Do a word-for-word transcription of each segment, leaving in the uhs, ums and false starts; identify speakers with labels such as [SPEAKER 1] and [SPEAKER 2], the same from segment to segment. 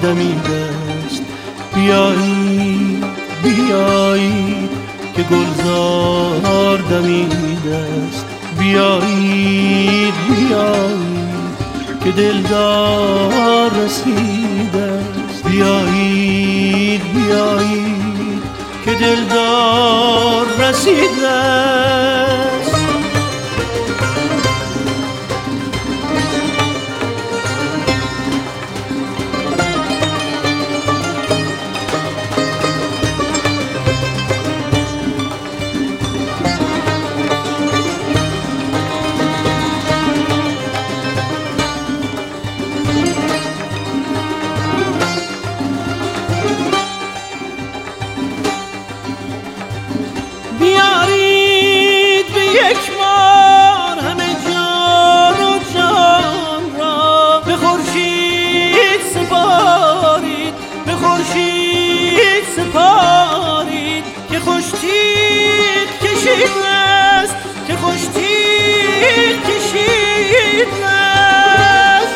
[SPEAKER 1] دمیده است. بیایید بیایید که گلزار دمیده است. بیایید بیایید که دلدار رسیده است. بیایید بیایید که دلدار رسیده است. بیارید به یک بار همه جان و جان را به خورشید سپارید، به خورشید سپارید که خوش تیغ کشید است، که خوش تیغ کشید است.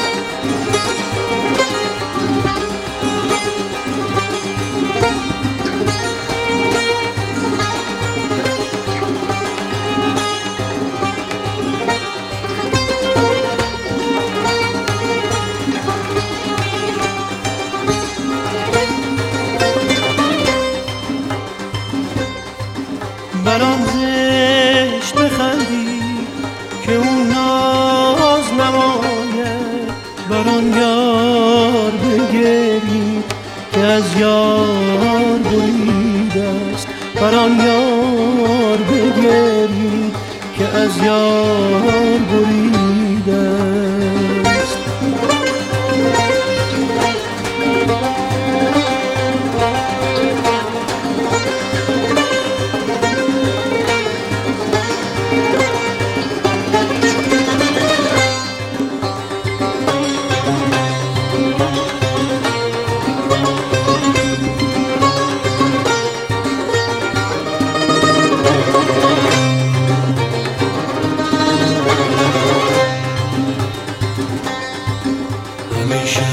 [SPEAKER 1] برام زشت بخندید که اون ناز نماید، بران یار بگرید که از یار بریده است. بران یار بگرید که از یار بریده است. همیشه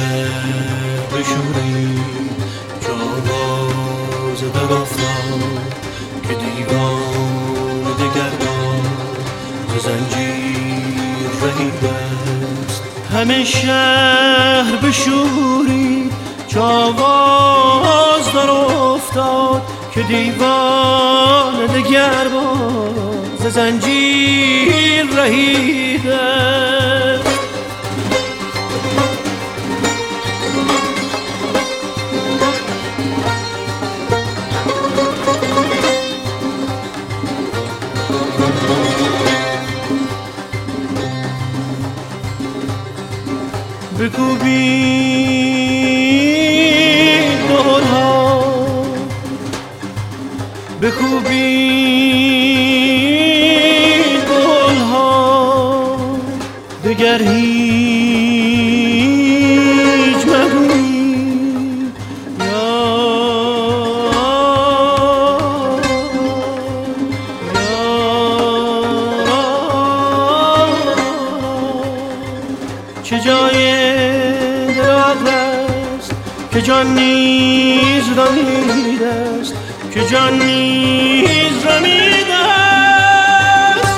[SPEAKER 1] بشورید که آواز در افتاد، که دیوان دگربار ز زنجیر رهیده است. همه شهر بشورید که آواز در افتاد، که دیوان دگربار ز زنجیر رهیده است. بکوبید دهل‌ها، بکوبید دهل‌ها، دگر هیچ مگویید یا چه جای دراغ است که جان نیز رمیده است، که جان نیز رمیده است.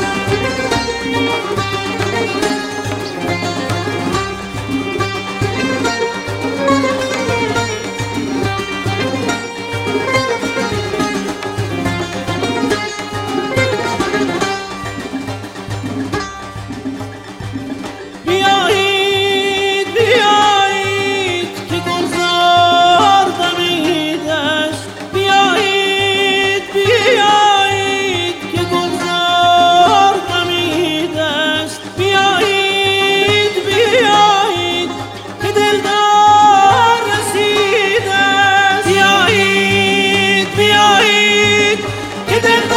[SPEAKER 1] بیایید بیایید که گلزار دمیده است. بیایید بیایید که گلزار دمیده است. بیایید بیایید که دلدار رسیده است. بیایید بیایید که دلدار